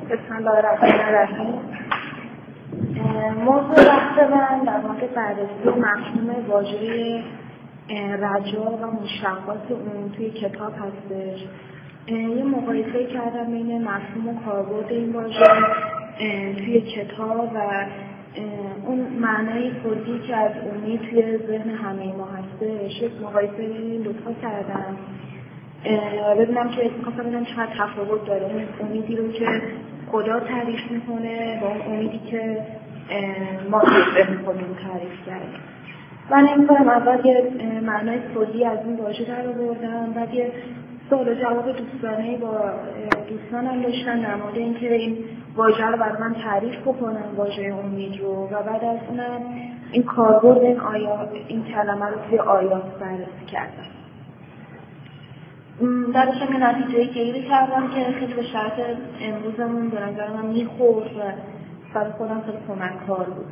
بسم الله الرحمن الرحیم. موضوع بحث من در مورد بررسی مفهوم واژه رجا و مشتقات اون توی کتاب هستش. یه مقایسه کردم بین مفهوم و کاربرد این واژه توی کتاب و اون معنای کلی که از امید توی ذهن همه ما هستش. یک مقایسه بین این دوتا کردم ببینم که ببینم چقدر تفاوت داره اون امیدی رو که خدا تعریف میکنه با اون امیدی که ما ذهن خودمون تعریف کردیم. من این کارم اول یه معنای کلی از این واژه در آوردم، بعد یه سوال و جواب دوستانه با دوستانم داشتن در مورد اینکه این واژه رو برای من تعریف بکنم، واژه امید رو، و بعد از اونم این کاربرد این کلمه رو توی آیات بررسی کردم. درش همین نتیجه‌ای گیری کردم که خیلی به شرط امروزمون به نظر من میخورد و برای خودم خیلی کمک‌کار بود.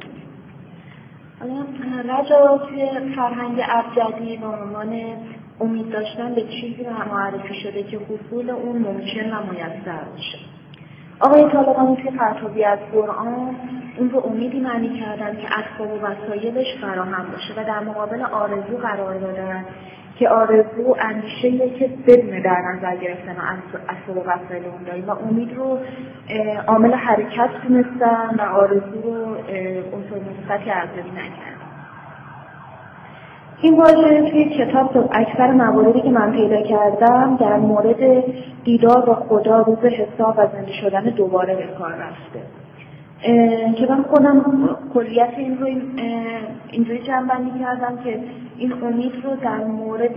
رجا توی فرهنگ ابجدی به عنوان امید داشتن به چیزی معرفی شده که حصول اون ممکن و میسر باشه. آقای طالقانی توی پرتابی از قرآن اون رو امیدی معنی کردن که اسباب و وسایلش فراهم باشه و در مقابل آرزو قرار دادن که آرزو اندیشه‌ایه که بدون در نظر گرفتن اسباب و وسایل اون داریم و امید رو عامل حرکت دونستن و آرزو رو عنصر مثبتی ارزیابی نکردن. این واژه توی کتاب اکثر مواردی که من پیدا کردم در مورد دیدار با خدا، روز حساب و زنده شدن دوباره به کار رفته که من خودم کلیت این رو اینجوری جمع‌بندی کردم که این امید رو در مورد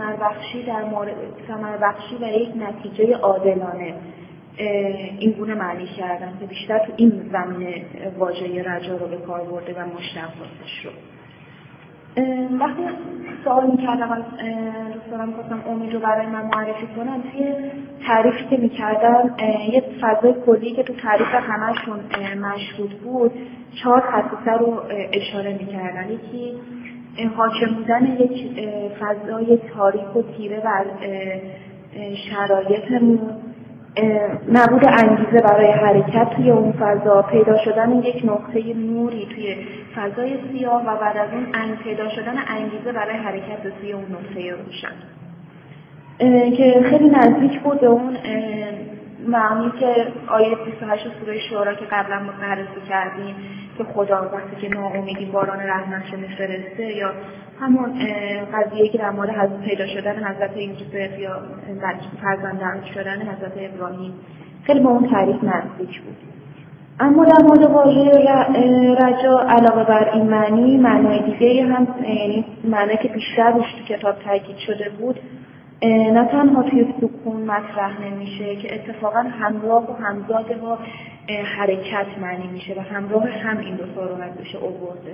ثمربخشی و یک نتیجه عادلانه این گونه معنی کردم که بیشتر تو این زمینه واژه رجا رو به کار برده و مشتقاتش رو. وقتی سوال می‌کردم از دوستانم گفتم امید رو برای من معرفی کنم، توی تعریفی که می‌کردم یه فضای کلی که تو تعریف همه‌شون مشهود بود 4 خصیصه رو اشاره می‌کردن. یکی حاکم بودن یک فضای تاریک و تیره بر شرایطمون، نبود انگیزه برای حرکت توی اون فضا، پیدا شدن یک نقطه نوری توی فضای سیاه و بعد از اون پیدا شدن انگیزه برای حرکت توی اون نقطه روشن که خیلی نزدیک بود به اون معنی که آیه 28 سوره شورا که قبلا بررسی کردیم که خدا وقتی که ناامیدی باران رحمتش میفرسته، یا همون قضیه‌ای که در مورد حضرت پیدا شدن حضرت یوسف یا فرزند شدن حضرت ابراهیم خیلی به اون تعریف نزدیک بود. اما در مورد واژه رجا علاوه بر این معنای دیگه هم، یعنی معنی که بیشتر روش تو کتاب تاکید شده بود، نه تنها توی سکون مطرح نمیشه که اتفاقا همراه و همزاد با حرکت معنی میشه و همراه هم این دو تا رو بشه آورده.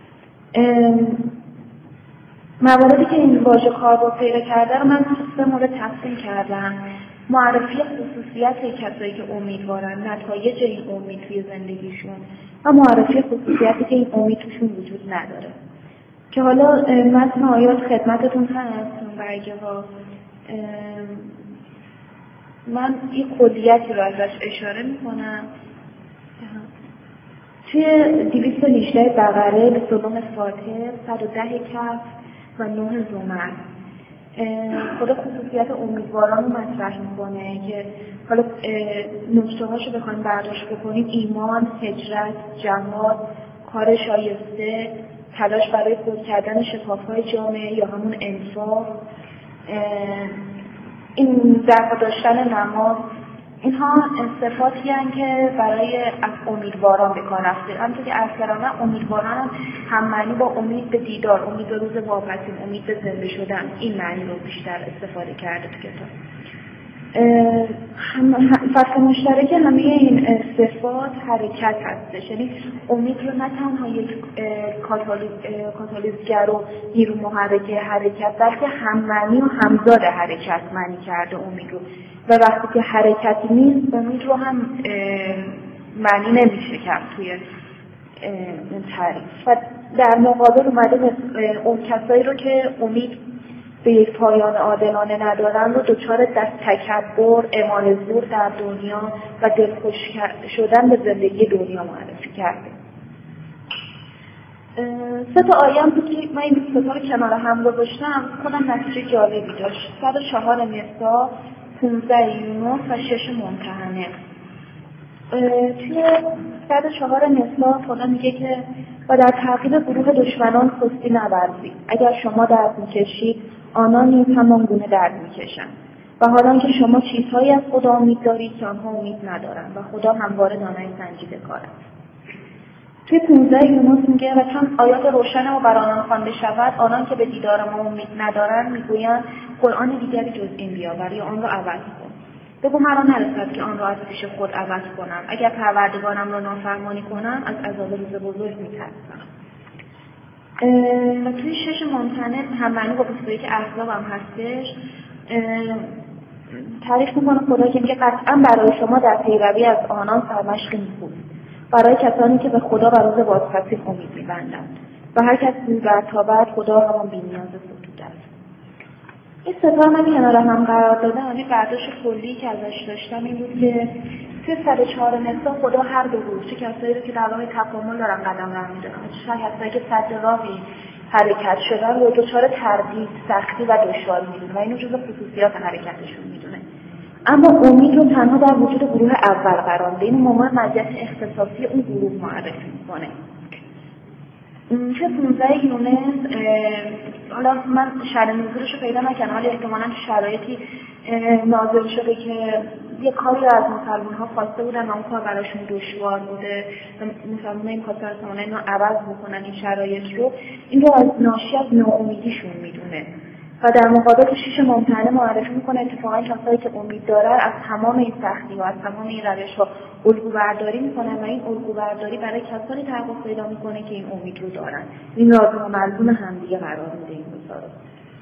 مواردی که این واژه کاربرد پیدا کرده رو من 3 مورد تقسیم کردم: معرفی خصوصیت کسایی که امیدوارن، نتایج این امید توی زندگیشون، و معرفی خصوصیتی که این امید توشون وجود نداره. که حالا متن آیات خدمتتون هست اون برگه ها. من این کلیتی رو ازش اشاره میکنم. توی 218 بقره، 29 فاتحه، 110 کف و 9 زمر خدا خصوصیت امیدواران رو مطرح میکنه که حالا نکته هاشو بخوایم برداشت بکنیم: ایمان، هجرت، جهاد، کار شایسته، تلاش برای پر کردن شکاف‌های جامعه یا همون انفاق، این در داشتن نماز، اینها صفاتی هستند که برای امیدواران به کار رفته. همونطور که عرض کردم امیدواران هم معنی با امید به دیدار، امید به روز واقعیت، امید به زنده شدن، این معنی رو بیشتر استفاده کرده تو کتاب. فصل مشترک همه این صفات حرکت هستش، یعنی امید رو نه تنها یک کاتالیزگر و نیرو محرک حرکت، بلکه هم معنی و همزاد حرکت معنی کرده امید رو، و وقتی که حرکتی نیست امید رو هم معنی نمیشه کرد توی اون تعریف. و در مقابل اومده اون کسایی رو که امید به یک پایان عادلانه ندارن رو دچار تکبر، اعمال زور در دنیا و دلخوش شدن به زندگی دنیا معرفی کرده. 3 تا آیه بود که من این 2 تا رو کنار هم گذاشتم، خودم نتیجه جالبی داشت. 104 نساء، 15 یونس و 6 ممتحنه. توی 104 نساء خدا میگه که و در تعقیب گروه دشمنان سستی نورزید. اگر شما درد میکشید آنان نیز همان گونه درد میکشند و حالا که شما چیزهایی از خدا امید دارید که آنها امید ندارند و خدا همواره دانای سنجیده کار است. توی 15 یونس میگه و چون آیات روشن و بر آنان خوانده شود آنان که به دیدار ما امید ندارند میگویند قرآن دیگری جز این بیاور یا آن را عوض کن. بگو مرا نرسد که آن را از پیش خود عوض کنم. اگر پروردگارم را نافرمانی کنم از عذاب روز بزرگ میترسم. و توی 6 ممتنع هم معنی با 21 احزاب هم هستش. تعریف میکنه خدا که میگه قطعا برای شما در پیروی از آنان سرمشقی نیکوست، برای کسانی که به خدا و روز بازپسی امید می‌بندند و هر کس روی برتابد خدا همان بی‌نیاز ستوده است. این 3 تا من کنار هم قرار دادم. یه برداشت کلی که ازش داشتم این بود که 304 نساء خدا هر دو روز چه کسایی رو که در راه تکامل دارن قدم برمی‌دارن، چه کسایی که صد راهی حرکت شدن رو دچار تردید، سختی و دشواری می‌دونه و اینو جزو خصوصیات حرکتشون می‌دونه. اما امید رو تنها در وجود گروه اول قرار میده. این مامان مزیت اختصاصی اون گروه معرفی میکنه. چه 15 یونس حالا من شرح نزولش رو پیدا نکنم ولی احتمالاً شرایطی نازل شده که یه کاری از مسلمان ها خواسته بودن و اون کار براشون دشوار بوده و مسلمان ها این کار سرسانه اینو عوض بکنن این شرایط رو. این رو از ناشی از ناامیدیشون میدونه و در مقابل 6 ممتحنه معرفی میکنه اتفاقا کسایی که امید دارن از تمام این سختی و از تمام این روش‌ها الگو برداری میکنن و این الگو برداری برای کسانی تحقق پیدا میکنه که این امید رو دارن. این لازم و ملزوم همدیگه قرار میده این دو تا.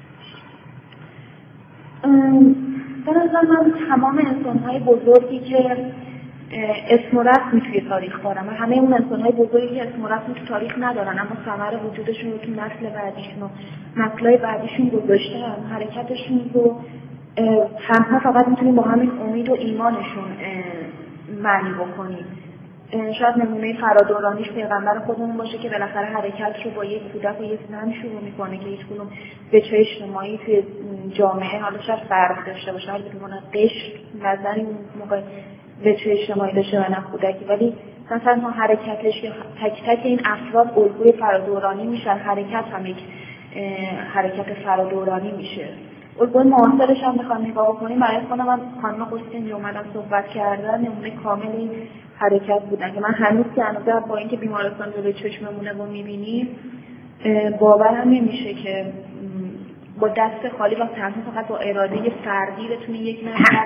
به نظر من تمام انسان‌های بزرگی که اسم و رسمی توی تاریخ دارن و همه اون انسان‌های بزرگی که اسم و رسمی توی تاریخ ندارن اما ثمر وجودشون رو توی نسل بعدیشون و نسل‌های بعدیشون گذاشتن، حرکتشون رو تنها فقط میتونیم با همین امید و ایمانشون معنی بکنیم. شاید نمونه فرادورانیش پیغمبر خودمون باشه که بالاخره حرکت رو با یک کودک و یک زن شروع میکنه که هیچ کدوم وجه اجتماعی توی جامعه حالا شاید فرق داشته باشه، ولی بگونه قشر نظری اون موقع وجه اجتماعی داشته و نه کودکی، ولی مثلا حرکتش تک تک این افراد الگوی فرادورانی میشن. حرکت هم یک حرکت فرادورانی میشه. الگوی معاصرش هم بخوام نگاه کنیم برای خودم من خانم قسطنطنیه اومدم صحبت کردن نمونه کامل این حرکت بودن که من هنوز که هنوز با اینکه بیمارستان جلوی چشممونه رو میبینیم باورم نمیشه که با دست خالی و تنها فقط با اراده فردی بتونه یک نفر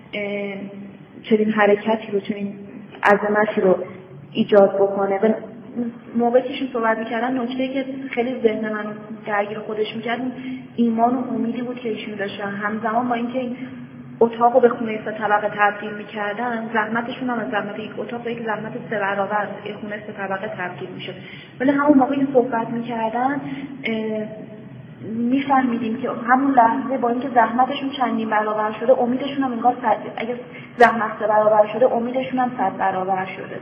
چنین حرکتی رو چنین عظمتی رو ایجاد بکنه. موقعی که صحبت می‌کردن نکته‌ای که خیلی ذهن من درگیر خودش می‌کرد ایمان و امیدی بود که ایشون داشتن. همزمان با اینکه این اتاق رو به خونه 3 طبقه تبدیل می‌کردن زحمتشون هم از زحمت یک اتاق به یک زحمت 3 برابر یک خونه 3 طبقه تبدیل می‌شد. ولی همون موقعی که صحبت می‌کردن می‌فهمیدیم که همون لحظه با اینکه زحمتشون چندین برابر شده امیدشون هم انگار اگه زحمت 3 برابر شده امیدشون هم 100 برابر شده.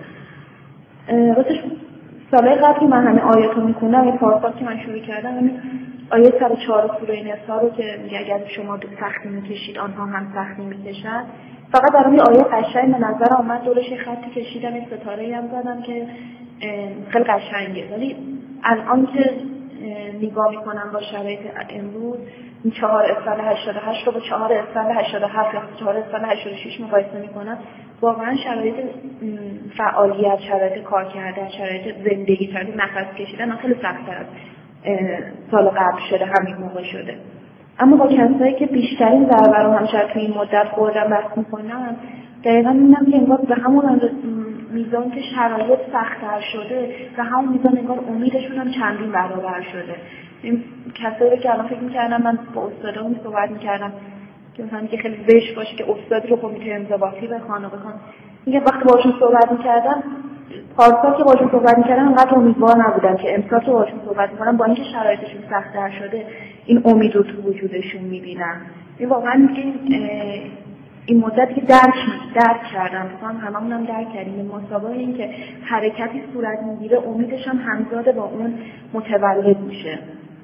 راستش سالهای قبلی من همین آیات رو می‌خوندم این پارسال که من شروع کردم همین آیه 104 سوره نساء رو که میگه اگر شما سختی می‌کشید آنها هم سختی می‌کشند. فقط برای این آیه قشنگ به نظر اومد دورش خطی کشیدم این ستاره‌ای هم زدم که خیلی قشنگه. ولی الان که نگاه می‌کنم با شرایط امروز این 4 اسفند 88 رو با 4 اسفند 87 یا 4 اسفند 86 مقایسه می‌کنم واقعا شرایط فعالیت، شرایط کار کردن، شرایط زندگی، شرایط نفس کشیدن خیلی سخت‌تر از سال قبل شده، همین موقع شده. اما با کسایی که بیشترین ضربه رو همچنان توی این مدت خوردن بس می‌کنن دقیقاً می‌بینم که انگار به همون میزان که شرایط سخت‌تر شده و همون میزان انگار امیدشون هم چندین برابر شده. این کسایی که الان فکر می‌کردم من با استادامون صحبت می‌کردم که مثلا که خیلی زشت باشه که استادی رو کمیته انضباطی بخوان. میگه وقتی باهاشون صحبت می‌کردم پارسال که باشون صحبت می‌کردم انقدر امیدوار نبودم که امسال که باشون صحبت می‌کنم با اینکه شرایطشون سخت‌تر شده این امید رو تو وجودشون می‌بینم. این واقعا این مدت که درک کردم، هممون هم درک کردیم مسابقه این که حرکتی صورت میگیره امیدش هم همزاد با اون متولد میشه.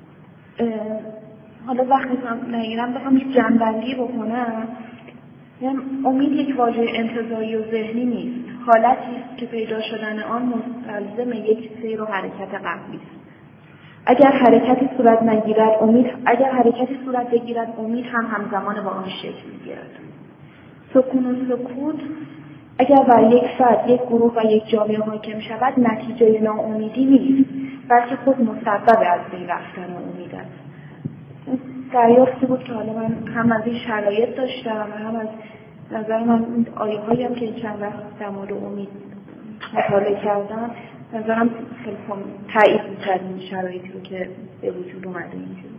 حالا وقتی من نگیرم بخوام یک جنبندی بکنم، امید یک واژه انتزاعی و ذهنی نیست، حالتی است که پیدا شدن آن مستلزم یک سیر و حرکت قبلی است. اگر حرکتی صورت بگیرد امید هم همزمان با آن شکل می‌گیرد. سکون و سکوت اگر بر یک فرد، یک گروه و یک جامعه حاکم شود نتیجه ناامیدی نیست، بلکه خود مسبب از بین رفتن امید است. دریافتی بود که حالا من هم از این شرایط داشتم و هم از نظر من این آیه‌هایی هم که چند وقت در مورد امید مطالعه کردم نظرم خیلی تایید می‌کرد این شرایطی رو که به وجود اومده اینجوری.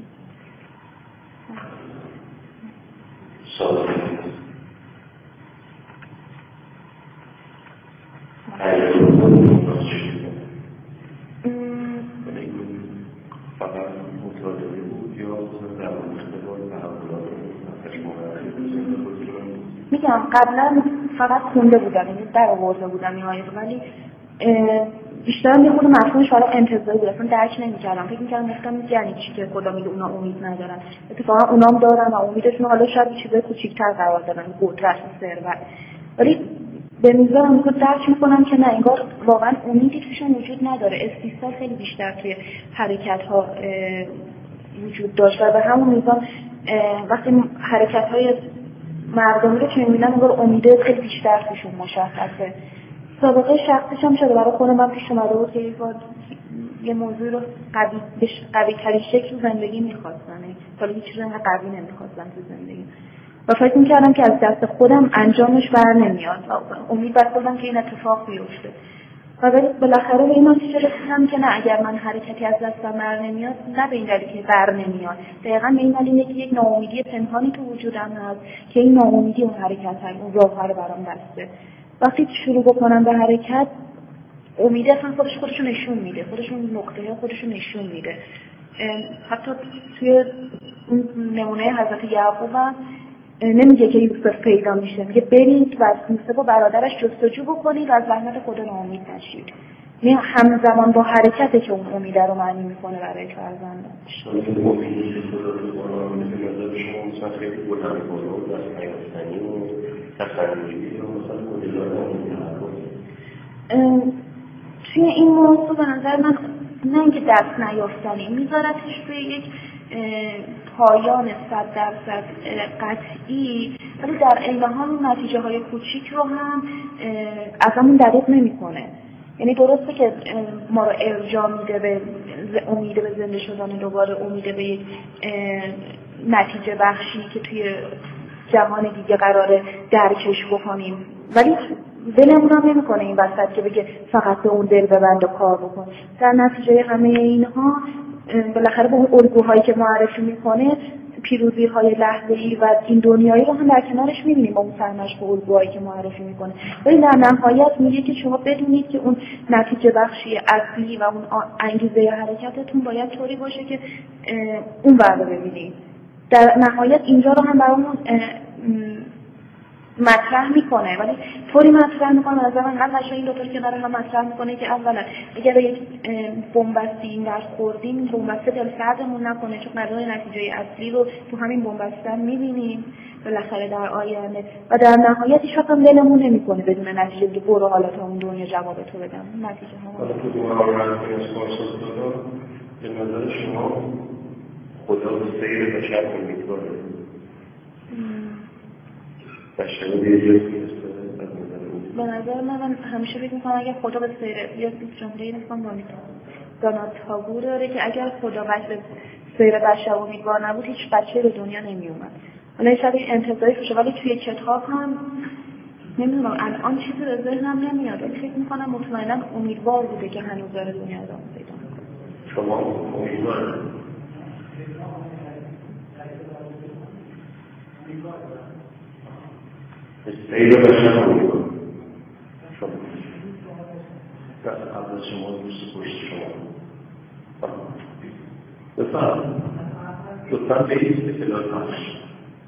میگم قبلا فقط خونده بودم، یعنی در آورده بودم این آیه، ولی بیشتر یه خود مفهومش حالا انتزاعی بود، اصلا درک نمی‌کردم. فکر می‌کردم یعنی چی که خدا میگه اونا امید ندارن. اتفاقا اونام دارن و امیدشون حالا شاید چیزای کوچیک‌تر قرار دادن، قدرت و ثروت. ولی به میزان که درک می‌کنم که نه، انگار واقعا امیدی توشون وجود نداره. استیصال خیلی بیشتر توی حرکت‌ها وجود داشت و به همون میزان وقتی حرکت‌های مردمی رو که می‌بینم انگار امیده خیلی بیشتر توشون مشخصه. سابقه شخصیش هم شده برای خودم من پیش اومده بود که یه موضوع رو قوی ترین شکل زندگی می‌خواستم، حالا هیچ چیزی انقدر قوی نمی‌خواستم تو زندگی و فکر می‌کردم که از دست خودم انجامش بر نمیاد. امید بر خودم که این اتفاق بیفته و بالاخره به این نتیجه رسیدم که نه، اگر من حرکتی از دستم بر نمیاد، نه به این دلیل که بر نمیاد، دقیقاً به این دلیل که یک ناامیدی پنهانی تو وجودم هست که این ناامیدی اون حرکت اون راه رو برام بسته. وقتی شروع بکنم به حرکت امید اصلا خودشو نشون میده، خودشو نشون میده. حتی توی نمونه حضرت یعقوب هم نمیگه که یوسف پیدا میشه، میگه برید و از یوسف و برادرش جستجو بکنید و از رحمت خدا ناامید نشید. این همزمان با حرکته که اون امید رو معنی میکنه برای فرزندان. توی این موضوع به نظر من نه اینکه دست نیافتنی میذارتش توی یک پایان 100% قطعی، ولی در عین حال نتیجه های کوچیک رو هم ازمون دریغ نمیکنه. یعنی درسته که ما رو ارجاع میده به امید به زنده شدن دوباره، امید به یک نتیجه بخشی که توی جهان دیگه قراره درکش بکنیم، ولی دلمون هم نمیکنه این وسط که بگه فقط به اون دل ببند و کار بکن. در نتیجه همه اینها بالاخره به اون الگوهایی که معرفی میکنه پیروزی‌های لحظه‌ای و این دنیایی رو هم در کنارش می‌بینیم با اون سرمشق و الگوهایی که معرفی میکنه. ولی در نهایت میگه که شما بدونید که اون نتیجه بخشی اصلی و اون انگیزه حرکتتون باید طوری باشه که اون رو ببینید. در نهایت اینجا رو هم برامون مطرح میکنه، ولی طوری مطرح میکنه از من قبل این دوتا که برای هم مطرح میکنه که اولا اگر یک بنبستی این درس خوردیم، این بنبسته دل سردمون نکنه، چون قرار نتیجه اصلی رو تو همین بنبسته میبینیم بالاخره در آینده، و در نهایت هیچ وقت هم دلمون نمیکنه بدون نتیجه که برو حالا تا اون دنیا جواب تو بدم. نتیجه هم حالا تو به نظر شما خدا به سیر بشر امیدواره؟ به نظر من همیشه فکر می‌کنم اگر خدا به سیر یا جمله نمی‌کنم دانات تاگور داره که اگر خدا به سیر بشر امیدوار نبود هیچ بچه به دنیا نمی‌اومد. حالا شاید انتزاعی باشه ولی توی کتاب هم نمی‌دونم الان چیزی به ذهنم نمیاد، ولی فکر می‌کنم مطمئنا امیدوار بوده که هنوز داره دنیا ادامه پیدا می‌کنه. شما امیدوارید؟ سیر بشر امیدوار. دست قبل شما دوست پشت شما بفرم لطفا بایید که لطفاش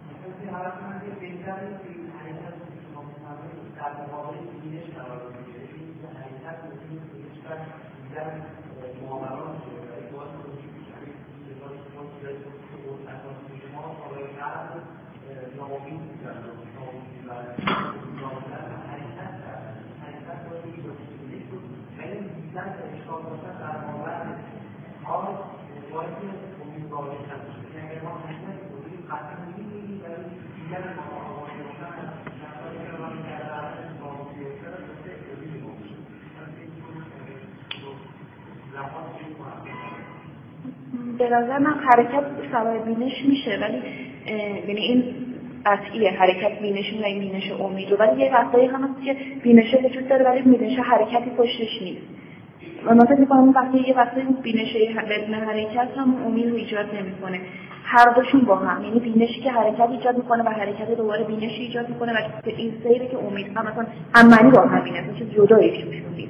به نظر من حرکت سوای بینش میشه، ولی یعنی این قطعیه حرکت بینش و این بینش امید، ولی یه وقتایی هم هست که بینش وجود داره ولی بینش حرکتی پشتش نیست. من فکر می‌کنم وقتی یه وقتی بینش بدون حرکت هم امید رو ایجاد نمی‌کنه. هر دوشون با هم، یعنی بینشی که حرکت ایجاد می‌کنه و حرکت دوباره بینش ایجاد می‌کنه و این سیری که امید هم مثلا هممعنی با همینه، چیز جداییش نیست.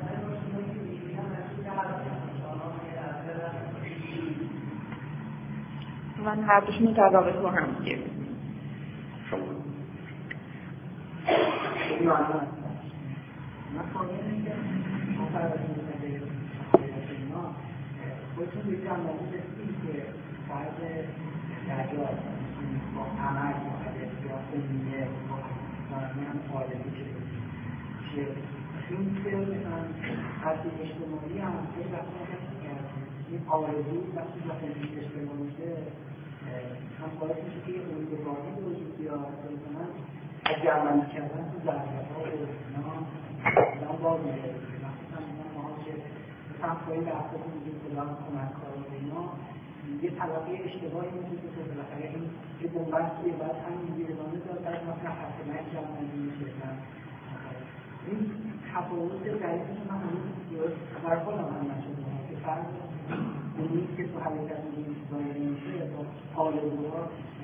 من هر دوشون رو تضابط با هم دیگه خودتون بیشتر موضوع دستید که باید درجات با عمل باید یا خونیه با هم آلتی که این که قضی اجتماعی هم خیلی وقتا هست که این آرزو وقتی با خونی اجتماعی میشه هم باید میشه که یه امیدواری به وجود بیاد مثلا اگه عمل کردن تو ضربت ها و اینا باز میگه مثلا ما که هم خواهی لحظه که میگیم فلان کمک کار و اینا یه طبقه اشتباهی میشه که بالاخره این که بنبستیه بعد همین میگه ادامه داد بعد مثلا حسنه جمع نمیشه این تفاوت ضعیفش من هنوز بر خودم هم نشده که فرق امید که تو حرکت میگیم ظاهر میشه با آرزوها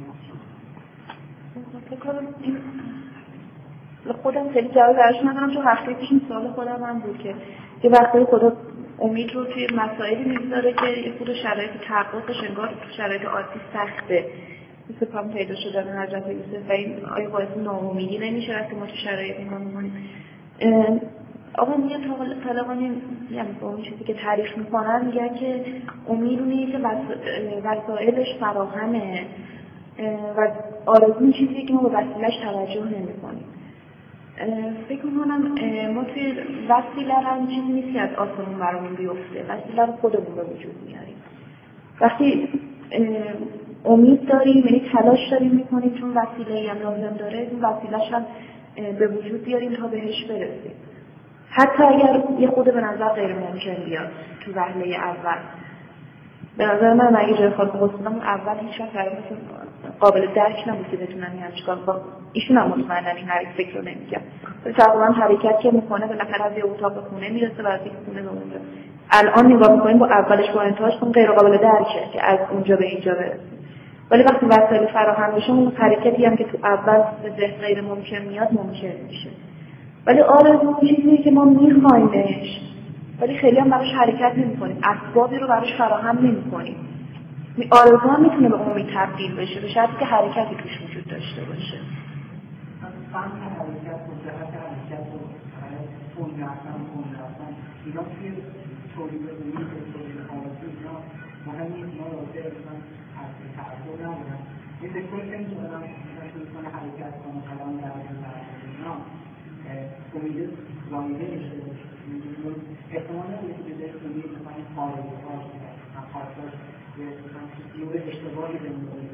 فکر کنم این خودم خیلی جواب براش ندارم، چون هفته پیش این سوال خودم هم بود که یه وقتایی خدا امید رو توی مسائلی میذاره که یه خود شرایط تحققش انگار تو شرایط عادی سخته، مثل پام پیدا شدن حضرت یوسف و این آیا باعث ناامیدی نمیشه وقتی ما تو شرایط اینا میمونیم. آقا میگن طالبانی یعنی با اون چیزی که تعریف میکنن میگن که امید اونیه که وسایلش فراهمه و آرزو چیزی که ما به وسیله‌اش توجه نمی‌کنیم. فکر می‌کنم ما توی وسیله هم چیزی نیست که از آسمون برامون بیفته، وسیله رو خودمون به وجود میاریم. وقتی امید داریم یعنی تلاش داریم می‌کنیم چون وسیله‌ای هم لازم داره این وسیله‌اش هم به وجود بیاریم تا بهش برسیم. حتی اگر یه خود به نظر غیر ممکن بیاد تو وهله اول. به نظر من اگه جای خاک بسیدم اول هیچ وقت قابل درک نبود که بتونم این چیکار کنم. ایشون هم مطمئنن این هر فکر رو نمی‌کنه. تقریبا حرکت که میکنه بالاخره از یه اتاق به خونه میرسه و از یک خونه به اونجا. الان نگاه میکنیم با اولش با انتهاش غیر قابل درکه که از اونجا به اینجا برسیم. ولی وقتی وسایل فراهم بشه اون حرکتی هم که تو اول به ذهن غیر ممکن میاد ممکن میشه. ولی آرزو چیزیه که ما میخوایمش ولی خیلی هم براش حرکت نمی‌کنیم، اسبابی رو براش فراهم نمی‌کنیم. آرزو هم میتونه به امید تبدیل بشه، به شرطی که حرکتی توش وجود داشته باشه. فهم حرکت و جهت حرکت و خون رفتن اینا توی تولید امید و تولید آرزو اینا مهم نیست، اینا راجع بسن تعبیر ندارن. این دکتر که میتونم میتونه حرکت کنه کلام در اینا امید زایده میشه احتمال نداره که بجای امید مثلا این آرزوها خواستاش یه اشتباهی بمونه.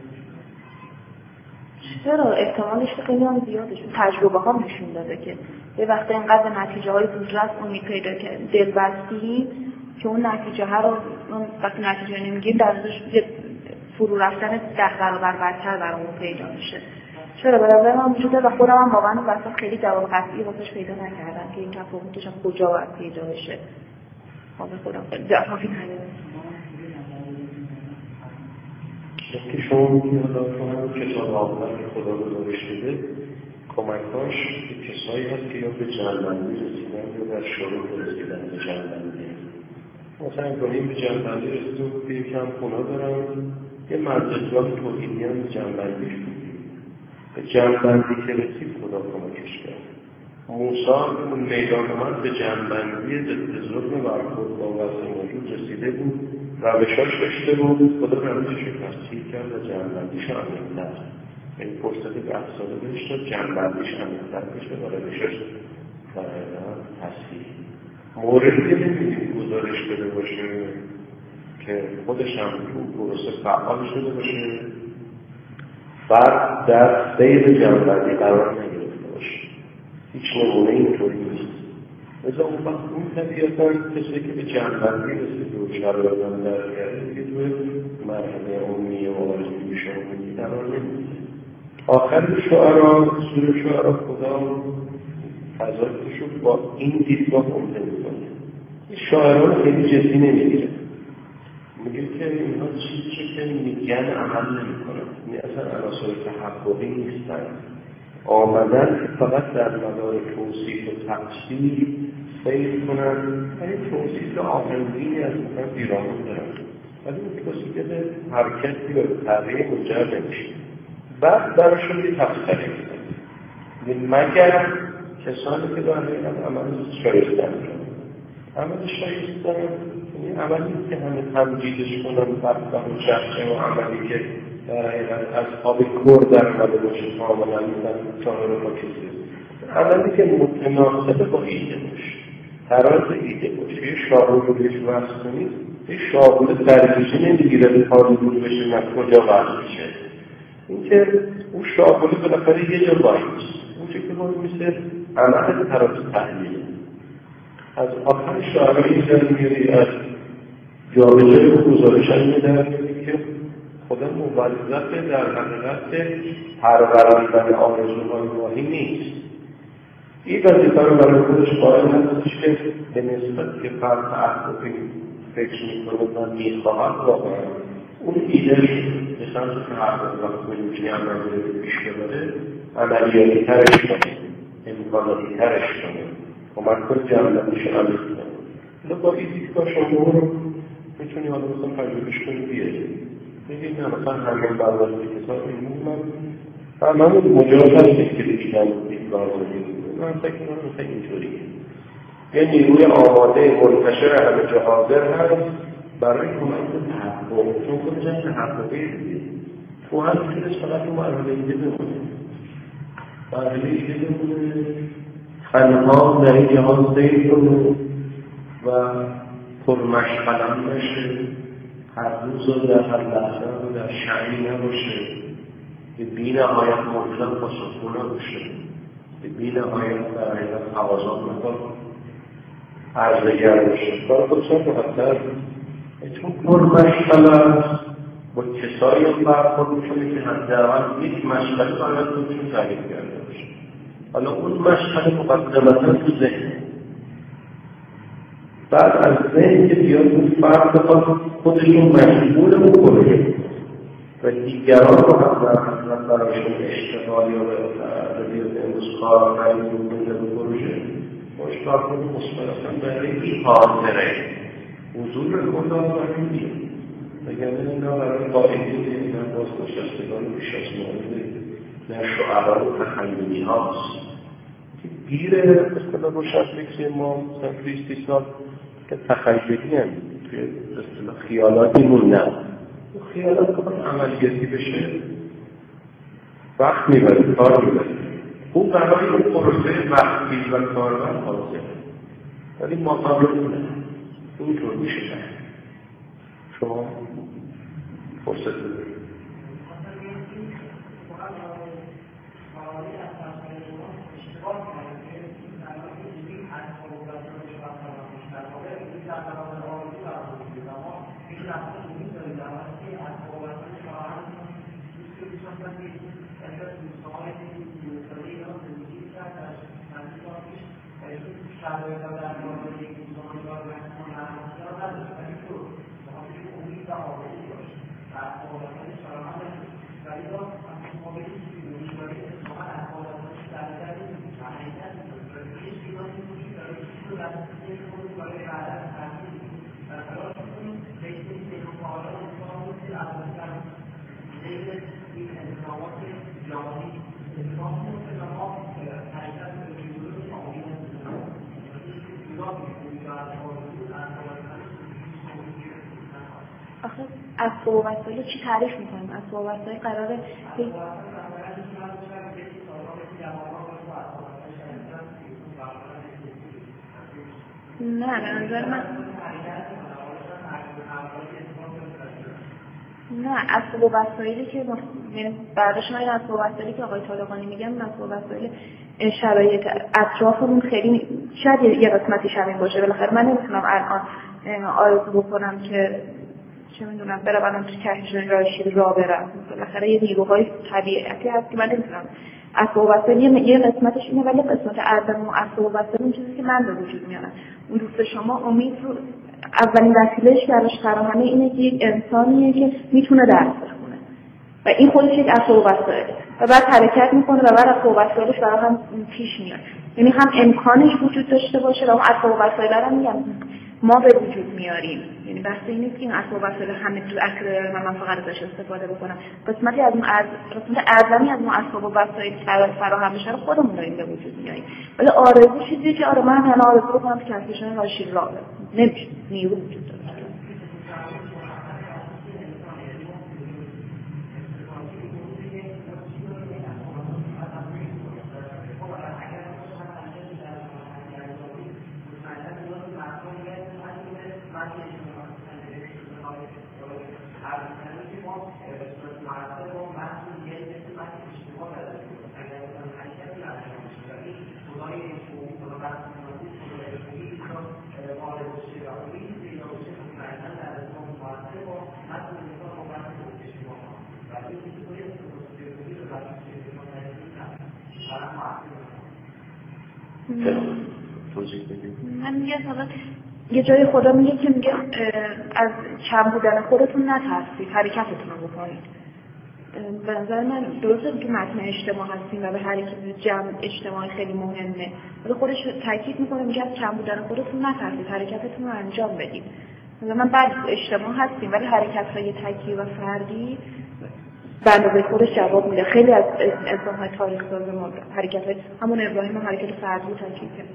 چرا؟ احتمالش خیلی هم زیاده، چون تجربه ها نشون داده که یه وقت اینقدر نتیجه های زودرس امید پیدا که دل بستیم که اون نتیجه ها رو وقتی نتیجه نمیگیم در ازش فرو رفتن 10 برابر بدتر برامون پیدا میشه. چرا؟ به نظر من وجوده و خودم هم واقعا واسه خیلی جواب قطعی واسش پیدا نکردم که این تفاوتش کجا باید پیدا بشه. واقعا خودم خیلی جوابی ندارم. که شما میگید حالا تو همون کتاب آخر که خدا گزارش شده کمکاش به کسایی هست که یا به جنبندی رسیدن یا در شروع رسیدن به جنبندی. مثلا کنیم به جنبندی رسیدن که یکم خونه دارن یه مرزدگاه توحیدی هم به جنبندیش بودیم. به جنبندی که رسید خدا کمکش کرد. موسی اون میدان آمد به جنبندی ضد ظلم برخورد با وضع موجود رسیده بود، روشاش داشته بود، خدا روشش رو تسهیل کرد و جنبندیش رو عمیق‌تر. این فرصت 10 ساله بهش داد جنبندیش عمیق‌تر بشه و روشش در حقیقت تسهیل. موردی نمی‌دیم گزارش بده باشه که خودش هم تو پروسه فعال شده باشه بعد در سیر جنبندی قرار نگرفته باشه. هیچ نمونه اینطوری نیست. مثلا اون وقت اون طبیعتاً کسی که به جنبندی رسید و شرایطان در کرده که توی مرحله امیه و آرزوی شاملی قرار نمیده. آخر شعرا سور شعرا خدا فضایش رو با این دیدگاه عمده میکنه. این شاعران رو خیلی جدی نمیگیره. میگه که اینها چیزی که میگن عمل نمیکنن. این اصلا عناصر تحققی نیستن. آمدن که فقط در مدار توصیف و تفسیر سیر کنن. یعنی توصیف آهنگینی از مثلا پیرامون دارن. ولی اون توصیف به حرکتی و تغییر منجر نمیشه. بعد براشون یه تفسیر میکنن. مگر کسانی که در حقیقت عمل شایسته میکنن. عمل شایسته یعنی عملی که همه تمجیدش کنن فرقا و شخصه و عملی که در حقیقت از آب کور در عمل باشه کاملا میزن چانه رو با کسی عملی که متناسب با ایده باشه تراز ایده باشه یه شاغل رو بهش وصل کنید یه شاغل درگیشی نمیگیره حال دور بشه نه کجا وصل میشه این که اون شاغل بالاخره یه جا باید اون چه که باید میشه عمل تراز تحلیل از آخر شعرهای زن میری از جامعه و گزارشن میدهد که خدا موظف در حقیقت پروراندن آرزوهای واهی نیست. این وظیفه رو برای خودش قائل هستش که به نسبت که فرد تحققی فکر میکنه و میخواهد واقعا اون ایدهش به سمت تحقق و خودوچی عملی رو پیش ببره عملیاتی ترش کنه امکاناتی ترش کنه کمک کنه جمعیتش عملی کنه. حالا با این دیدگاه شما رو میتونی حالا مثلا تجربهش کنی بیاری. بگید نه مثلا همین برداشتی کتاب این همون مجاز هستید که دیدن دیدگاه رو بگید. من فکر کنم مثلا اینطوریه. یه نیروی آماده منتشر همه جا حاضر هست برای کمک به تحقق. چون خود جمع تحققی دیدید. تو هم میتونست فقط تو مرحله ایده بمونه. مرحله ایده بمونه تنها در این جهان سیر کنه و پرمشغلم نشه هر روز و در هر لحظه و در شعری نباشه به بی‌نهایت مطلق و سکونه باشه به بی‌نهایت در حقیقت حوازات میکن عرضگر باشه کار خودشان بخاطر چون پرمشغلم با کسایی هم برخورد میکنه که حداقل یک مشغله باید خودشون تعریف کرده باشه. حالا اون مشغله مقدمتا تو ذهن بعد از ذهن که بیاد اون فرد بخواد خودشون مشغول بکنه و دیگران رو حتما برایشون اشتغال یا به امروز کار خرید بکنه بکنه باش برخورد مثبت برای این حاضره حضور کل آزادی میگه وگرنه اینا برای قاعده نه باز نشستگان بیش از مورد نه شعرا و تخیلی هاست که گیر اصطلاح روشنفکری ما مثلا 20 سال که تخیلی هم توی اصطلاح خیالاتی موندن خیالات که باید عملیاتی بشه وقت میبره کار میبره اون برای اون پروسه وقتی و کاربر حاضر ولی مقابل اونه اینطور میشه شما فرصت بده آخه اسباب و وسایل چی تعریف میکنیم؟ اسباب و وسایل قراره نه به نظر من نه اسباب و وسایلی که بعدش من اسباب و وسایلی که آقای طالقانی میگن اسباب و وسایل شرایط اطرافمون خیلی شاید یه قسمتیش همین باشه. بالاخره من نمیتونم الان آرزو بکنم که چه میدونم برم تو کهکشان راشید راه برم. بالاخره یه نیروهای طبیعتی هست که من نمیتونم اسباب و وسایل یه قسمتش اینه، ولی قسمت اعظم و اسباب و وسایل اون چیزی که من به وجود میارم. اون دوست شما امید رو اولین وسیله‌اش براش فراهمه اینه که یک انسانیه که میتونه درس بخونه و این خودش یک اسباب و وسایل و بعد حرکت میکنه و بعد اسباب و وسایلش برای هم پیش میاد. یعنی هم امکانش وجود داشته باشه و اون اسباب و وسایل رو میگم ما به وجود میاریم. یعنی بحث این نیست که این اسباب و وسایل همه تو اختیار من فقط ازش استفاده بکنم. قسمتی از اون قسمت اعظمی از اون اسباب و وسایل فراهم بشه رو خودمون داریم به وجود میاریم. ولی آرزو چیزی که آره من هم آرزو بکنم که کهکشان راشید راه بره. نمیشه، نیرو وجود داره. من میگم حالا یه جای خدا میگه که میگه از کم بودن خودتون نترسید، حرکتتون رو بکنید. به نظر من درسته که متن اجتماع هستیم و به حرکت جمع اجتماعی خیلی مهمه، ولی خودش تاکید میکنه میگه از کم بودن خودتون نترسید، حرکتتون رو انجام بدید. من بعد اجتماع هستیم ولی حرکت‌های تکی و فردی به اندازه خودش جواب میده. خیلی از انسان‌های تاریخ ساز ما حرکت‌های همون ابراهیم هم حرکت فردی تاکید کرد.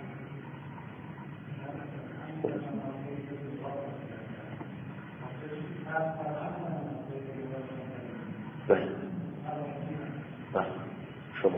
شما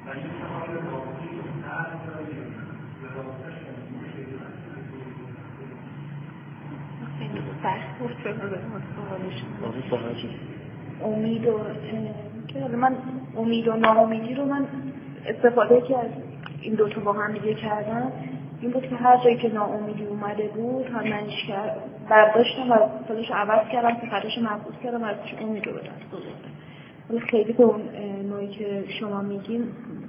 امید و ناامیدی رو من استفاده که از این دوتا با هم دیگه کردم این بود که هر جایی که ناامیدی اومده بود منش برداشتم و خودش عوض کردم صفتش محفوظ کردم و ازش امید رو به دست آوردم. ولی خیلی به اون نوعی که شما میگین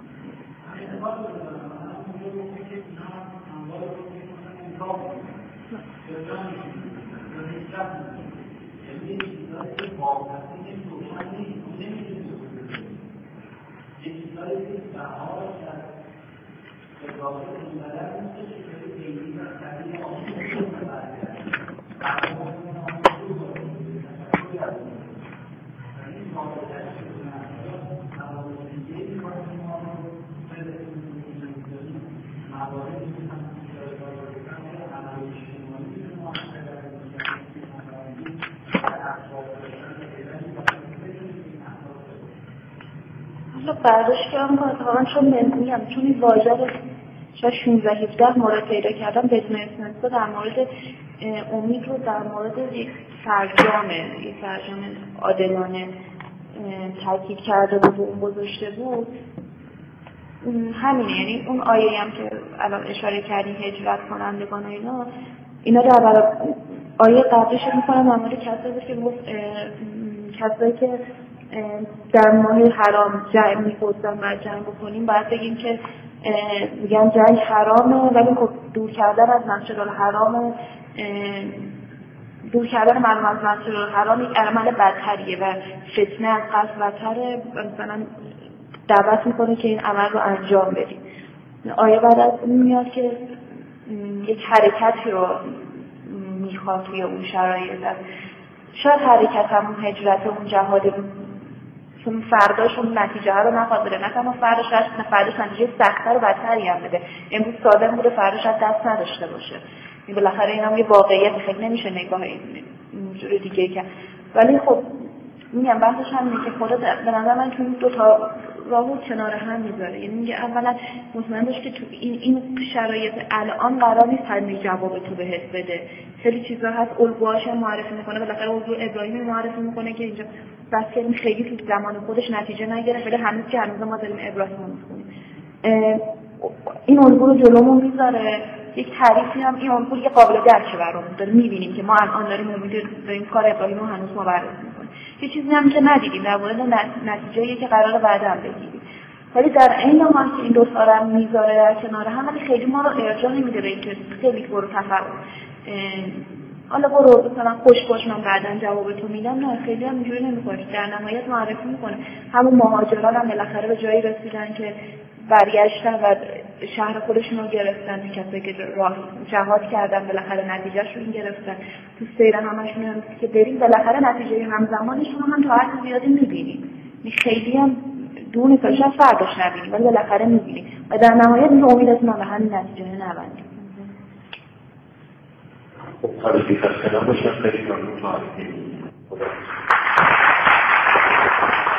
برداشت کردم که اتفاقا چون این واژه رو شاید 16-17 مورد پیدا کردم بدون اسمنسا در مورد امید رو در مورد یک سرجام عادلانه تاکید کرده بود و اون گذاشته بود. همینه، یعنی اون آیه‌ای هم که الان اشاره کردیم هجرت کنندگان اینا در برابر آیه قبلش میکنم در مورد کسایی که در ماه حرام جنگ می‌خواستن و جنگ بکنیم باید بگیم که میگن جنگ حرامه ولی خب دور کردن از مسجد الحرام دور کردن مردم از مسجد الحرام یک عمل بدتریه و فتنه از قصد بدتره مثلا دعوت میکنه که این عمل رو انجام بدیم. آیه بعد از اون میاد که یک حرکتی رو میخواد توی اون شرایط شاید حرکت همون هجرت اون جهاد چون فرداش اون نتیجه رو نخواد بده، نه تنها فرداش نتیجه سخت‌تر و بدتری هم بده. امروز سالم بوده فرداش دست نداشته باشه. این بالاخره این هم یه واقعیت خیلی نمیشه نگاه اینجوری دیگه که ولی خب میگم بحثش همینه که خدا به نظر من تو دو تا راهو کنار هم میذاره. یعنی میگه اولا مطمئن باش که تو این شرایط الان قرار نیست همین جواب تو بهت بده. خیلی چیزا هست الگوهاش معرفی میکنه، بالاخره الگو ابراهیم معرفی میکنه که اینجا بس که این خیلی تو زمان خودش نتیجه نگرفت ولی هنوز که هنوز ما داریم ابراهیم رو میخونیم. این الگو رو جلومون میذاره. یک تعریفی هم این الگو یه قابل درکه برامون داره، میبینیم که ما الان داریم کار ابراهیم رو هنوز ما بررسی میکنیم. یه چیزی هم که ندیدیم در مورد نتیجه‌ای که قراره بعداً بگیریم. ولی در عین حال که این دو تا رو میذاره در کنار هم ولی خیلی ما رو ارجاع نمیده به اینکه خیلی برو تفکر حالا برو مثلا خوش من بعداً جواب تو میدم. نه خیلی هم اینجوری نمیکنه. در نهایت معرفی میکنه همون مهاجران هم بالاخره به جایی رسیدن که برگشتن و شهر خودشون رو گرفتن. کسایی که راه جهاد کردن بالاخره نتیجهش رو این گرفتن. تو سیر همشون هم که بریم بالاخره نتیجه همزمانشون هم تا حد زیادی میبینیم. خیلی هم دور نیست شاید فرداش نبینیم ولی بالاخره میبینیم و در نهایت امید از ما به همین نتیجه نبندیم. خب خواهی خسته نباشم خیلی ممنون.